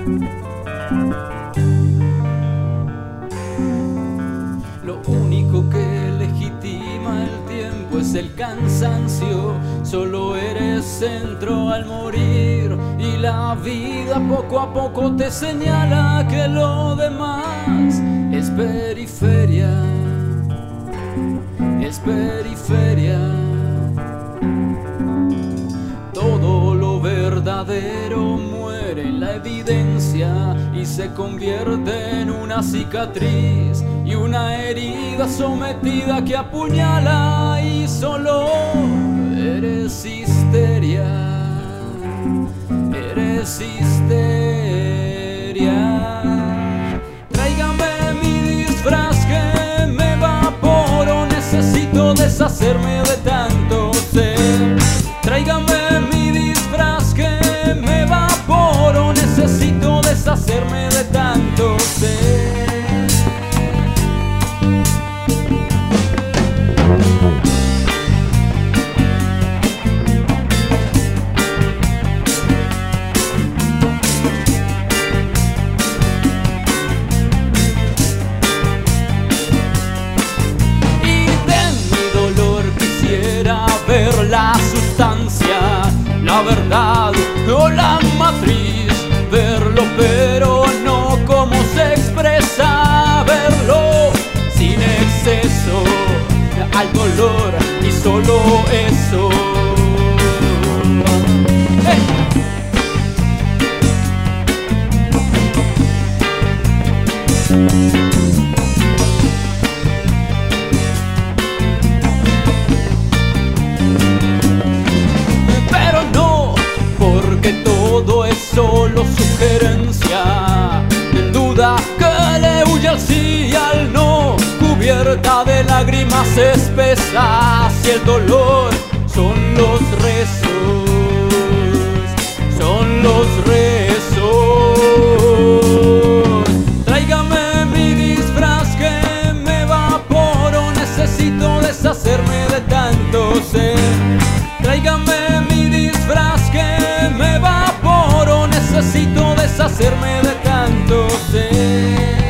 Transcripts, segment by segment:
Lo único que legitima el tiempo es el cansancio. Solo eres centro al morir, y la vida poco a poco te señala que lo demás es periferia. Es periferia. Todo lo verdadero muere en la evidencia y se convierte en una cicatriz y una herida sometida que apuñala, y solo eres histeria. Eres histeria. Tráigame mi disfraz que me evaporo, necesito deshacerme de tanto ser. Tráigame mi disfraz que me evaporo, necesito deshacerme de tanto ser. Ver la sustancia, la verdad o la matriz, verlo pero no como se expresa, verlo sin exceso al dolor y solo eso. ¡Hey! Todo es solo sugerencia, en duda que le huye al sí y al no, cubierta de lágrimas espesas, y el dolor son los rezos, son los rezos. Tráigame mi disfraz que me evaporo, necesito deshacerme de tanto ser. Tráigame mi disfraz que me evaporo, necesito deshacerme de tanto ser.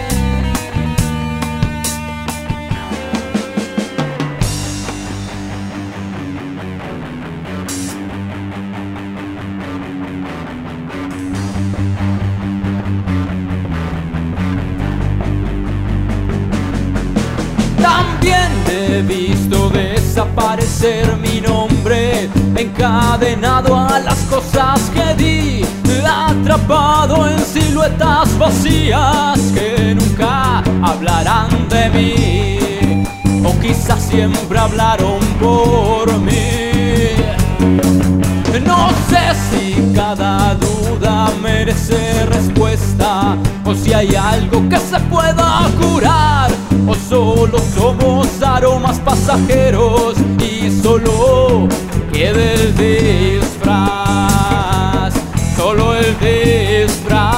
También he visto desaparecer mi nombre, encadenado a las cosas que di, atrapado en siluetas vacías que nunca hablarán de mí, o quizás siempre hablaron por mí. No sé si cada duda merece respuesta, o si hay algo que se pueda curar, o solo somos aromas pasajeros y solo queda el disfraz, solo el disfraz.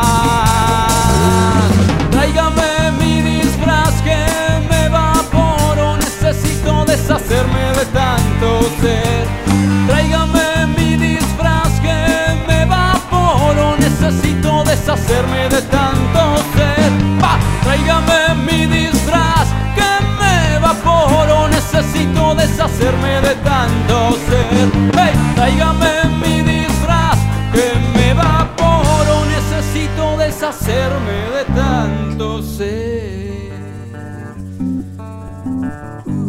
Tráigame mi disfraz que me evaporo, necesito deshacerme de tanto ser. Tráigame mi disfraz que me evaporo, necesito deshacerme de tanto ser. ¡Va! Tráigame mi disfraz que me evaporo, necesito deshacerme de tanto ser. ¡Hey! Tráigame mi disfraz que me evaporo, necesito deshacerme de tanto ser.